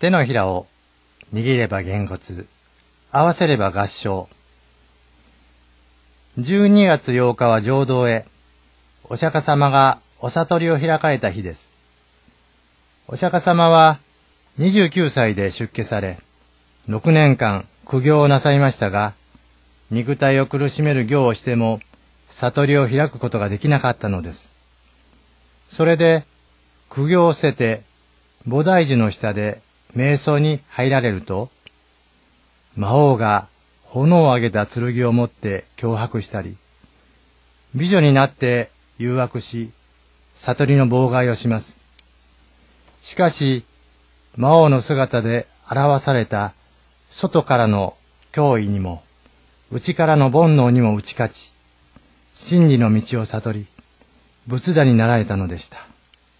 手のひらを握ればげんこつ、合わせれば合掌。12月8日は浄土へ、お釈迦様がお悟りを開かれた日です。お釈迦様は29歳で出家され、6年間苦行をなさいましたが、肉体を苦しめる行をしても、悟りを開くことができなかったのです。それで、苦行を捨てて、菩提樹の下で瞑想に入られると、魔王が炎を上げた剣を持って脅迫したり、美女になって誘惑し、悟りの妨害をします。しかし、魔王の姿で表された外からの脅威にも、内からの煩悩にも打ち勝ち、真理の道を悟り、仏陀になられたのでした。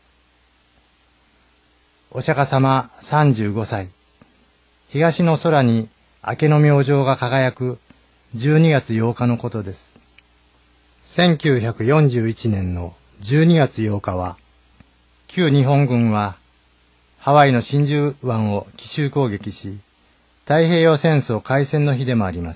お釈迦様35歳、東の空に明けの明星が輝く12月8日のことです。1941年の12月8日は、旧日本軍はハワイの真珠湾を奇襲攻撃し、太平洋戦争開戦の日でもあります。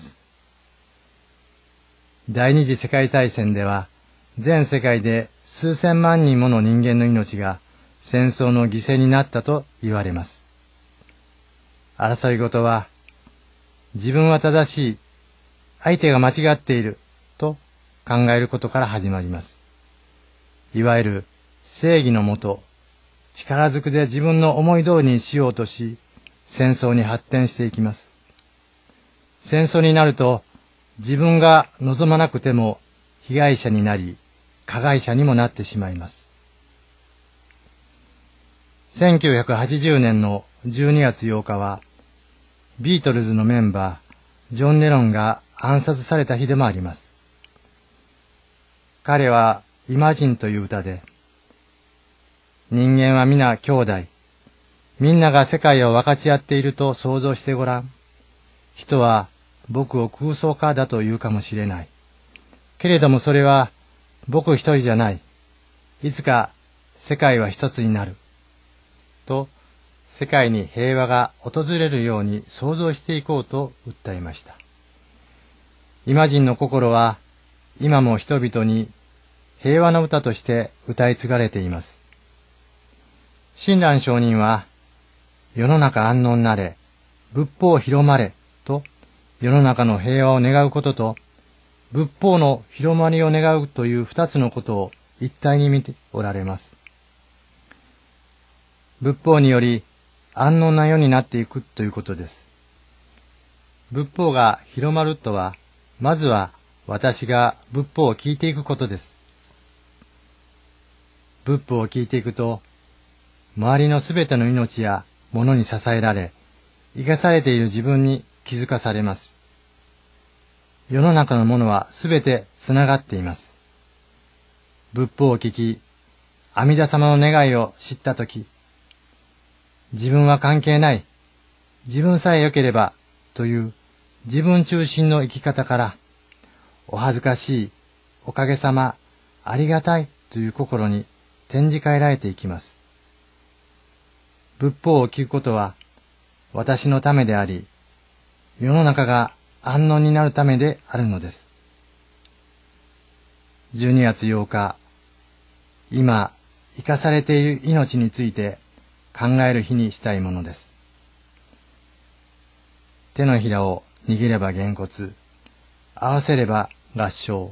第二次世界大戦では、全世界で数千万人もの人間の命が戦争の犠牲になったと言われます。争いごとは、自分は正しい、相手が間違っていると考えることから始まります。いわゆる正義のもと、力ずくで自分の思い通りにしようとし、戦争に発展していきます。戦争になると、自分が望まなくても被害者になり、加害者にもなってしまいます。1980年の12月8日は、ビートルズのメンバー、ジョン・レノンが暗殺された日でもあります。彼は、イマジンという歌で、人間は皆兄弟、みんなが世界を分かち合っていると想像してごらん。人は僕を空想家だと言うかもしれない。けれどもそれは僕一人じゃない。いつか世界は一つになる。と、世界に平和が訪れるように想像していこうと訴えました。イマジンの心は今も人々に平和の歌として歌い継がれています。親鸞上人は、世の中安穏なれ、仏法広まれと世の中の平和を願うことと、仏法の広まりを願うという二つのことを一体に見ておられます。仏法により安穏な世になっていくということです。仏法が広まるとは、まずは私が仏法を聞いていくことです。仏法を聞いていくと、周りのすべての命や物に支えられ、生かされている自分に気づかされます。世の中のものはすべてつながっています。仏法を聞き、阿弥陀様の願いを知ったとき、自分は関係ない、自分さえ良ければという自分中心の生き方から、お恥ずかしい、おかげさま、ありがたいという心に転じ替えられていきます。仏法を聞くことは私のためであり、世の中が安穏になるためであるのです。12月8日、今生かされている命について考える日にしたいものです。手のひらを握ればげんこつ、合わせれば合掌。